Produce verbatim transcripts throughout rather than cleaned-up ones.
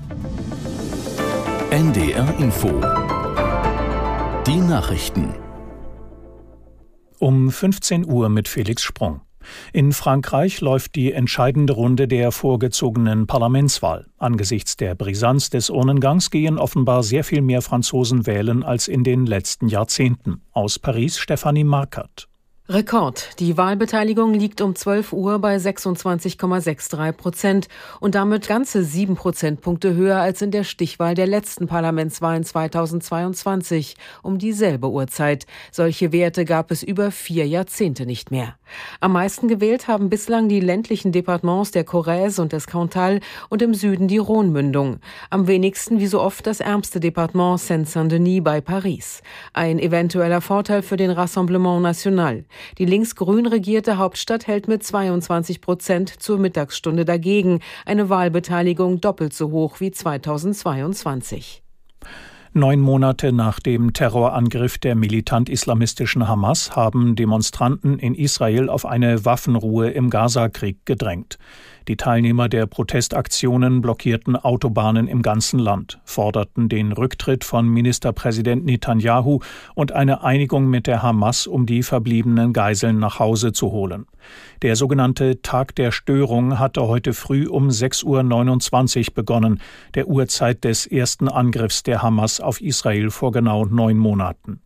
N D R Info. Die Nachrichten. Um fünfzehn Uhr mit Felix Sprung. In Frankreich läuft die entscheidende Runde der vorgezogenen Parlamentswahl. Angesichts der Brisanz des Urnengangs gehen offenbar sehr viel mehr Franzosen wählen als in den letzten Jahrzehnten. Aus Paris Stefanie Markert. Rekord. Die Wahlbeteiligung liegt um zwölf Uhr bei sechsundzwanzig Komma dreiundsechzig Prozent und damit ganze sieben Prozentpunkte höher als in der Stichwahl der letzten Parlamentswahlen zweitausendzweiundzwanzig um dieselbe Uhrzeit. Solche Werte gab es über vier Jahrzehnte nicht mehr. Am meisten gewählt haben bislang die ländlichen Departements der Corrèze und des Cantal und im Süden die Rhône-Mündung. Am wenigsten wie so oft das ärmste Departement Seine-Saint-Denis bei Paris. Ein eventueller Vorteil für den Rassemblement National. Die linksgrün regierte Hauptstadt hält mit zweiundzwanzig Prozent zur Mittagsstunde dagegen. Eine Wahlbeteiligung doppelt so hoch wie zweitausendzweiundzwanzig. Neun Monate nach dem Terrorangriff der militant-islamistischen Hamas haben Demonstranten in Israel auf eine Waffenruhe im Gazakrieg gedrängt. Die Teilnehmer der Protestaktionen blockierten Autobahnen im ganzen Land, forderten den Rücktritt von Ministerpräsident Netanyahu und eine Einigung mit der Hamas, um die verbliebenen Geiseln nach Hause zu holen. Der sogenannte Tag der Störung hatte heute früh um sechs Uhr neunundzwanzig begonnen, der Uhrzeit des ersten Angriffs der Hamas auf Israel vor genau neun Monaten.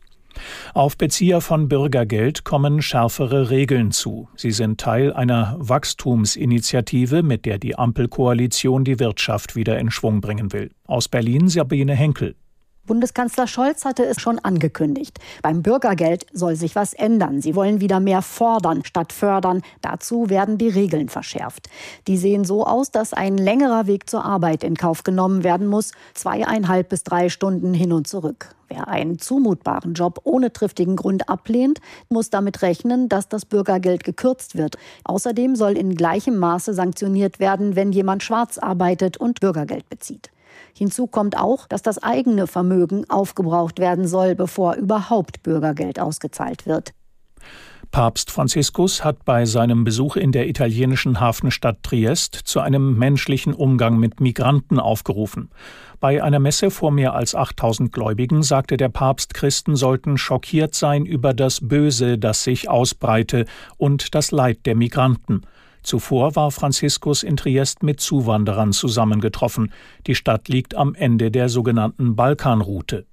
Auf Bezieher von Bürgergeld kommen schärfere Regeln zu. Sie sind Teil einer Wachstumsinitiative, mit der die Ampelkoalition die Wirtschaft wieder in Schwung bringen will. Aus Berlin Sabine Henkel. Bundeskanzler Scholz hatte es schon angekündigt. Beim Bürgergeld soll sich was ändern. Sie wollen wieder mehr fordern statt fördern. Dazu werden die Regeln verschärft. Die sehen so aus, dass ein längerer Weg zur Arbeit in Kauf genommen werden muss. Zweieinhalb bis drei Stunden hin und zurück. Wer einen zumutbaren Job ohne triftigen Grund ablehnt, muss damit rechnen, dass das Bürgergeld gekürzt wird. Außerdem soll in gleichem Maße sanktioniert werden, wenn jemand schwarz arbeitet und Bürgergeld bezieht. Hinzu kommt auch, dass das eigene Vermögen aufgebraucht werden soll, bevor überhaupt Bürgergeld ausgezahlt wird. Papst Franziskus hat bei seinem Besuch in der italienischen Hafenstadt Triest zu einem menschlichen Umgang mit Migranten aufgerufen. Bei einer Messe vor mehr als achttausend Gläubigen sagte der Papst, Christen sollten schockiert sein über das Böse, das sich ausbreite, und das Leid der Migranten. Zuvor war Franziskus in Triest mit Zuwanderern zusammengetroffen. Die Stadt liegt am Ende der sogenannten Balkanroute.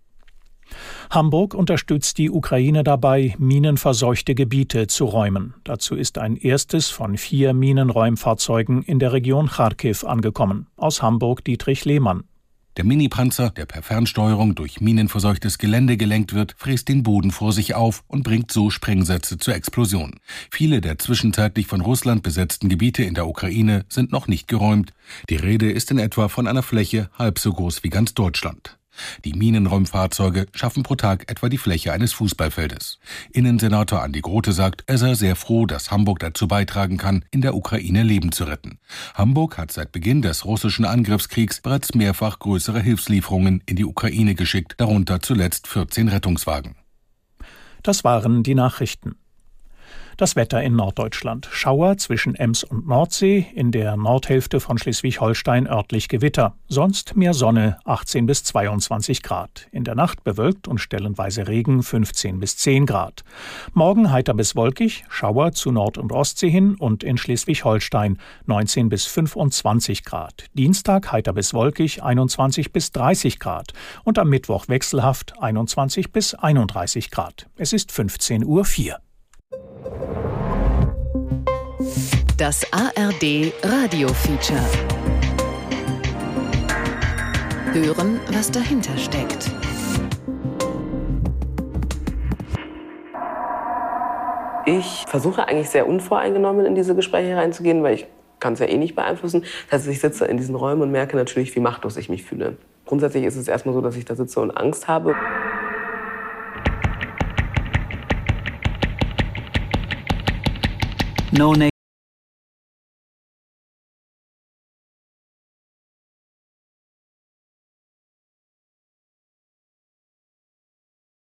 Hamburg unterstützt die Ukraine dabei, minenverseuchte Gebiete zu räumen. Dazu ist ein erstes von vier Minenräumfahrzeugen in der Region Charkiw angekommen. Aus Hamburg Dietrich Lehmann. Der Mini-Panzer, der per Fernsteuerung durch minenverseuchtes Gelände gelenkt wird, fräst den Boden vor sich auf und bringt so Sprengsätze zur Explosion. Viele der zwischenzeitlich von Russland besetzten Gebiete in der Ukraine sind noch nicht geräumt. Die Rede ist in etwa von einer Fläche halb so groß wie ganz Deutschland. Die Minenräumfahrzeuge schaffen pro Tag etwa die Fläche eines Fußballfeldes. Innensenator Andi Grote sagt, er sei sehr froh, dass Hamburg dazu beitragen kann, in der Ukraine Leben zu retten. Hamburg hat seit Beginn des russischen Angriffskriegs bereits mehrfach größere Hilfslieferungen in die Ukraine geschickt, darunter zuletzt vierzehn Rettungswagen. Das waren die Nachrichten. Das Wetter in Norddeutschland. Schauer zwischen Ems und Nordsee, in der Nordhälfte von Schleswig-Holstein örtlich Gewitter. Sonst mehr Sonne, achtzehn bis zweiundzwanzig Grad. In der Nacht bewölkt und stellenweise Regen, fünfzehn bis zehn Grad. Morgen heiter bis wolkig, Schauer zu Nord- und Ostsee hin und in Schleswig-Holstein, neunzehn bis fünfundzwanzig Grad. Dienstag heiter bis wolkig, einundzwanzig bis dreißig Grad. Und am Mittwoch wechselhaft, einundzwanzig bis einunddreißig Grad. Es ist fünfzehn Uhr vier. Das A R D Radio-Feature. Hören, was dahinter steckt. Ich versuche eigentlich sehr unvoreingenommen in diese Gespräche reinzugehen, weil ich kann es ja eh nicht beeinflussen. Das heißt, ich sitze in diesen Räumen und merke natürlich, wie machtlos ich mich fühle. Grundsätzlich ist es erstmal so, dass ich da sitze und Angst habe. No Nation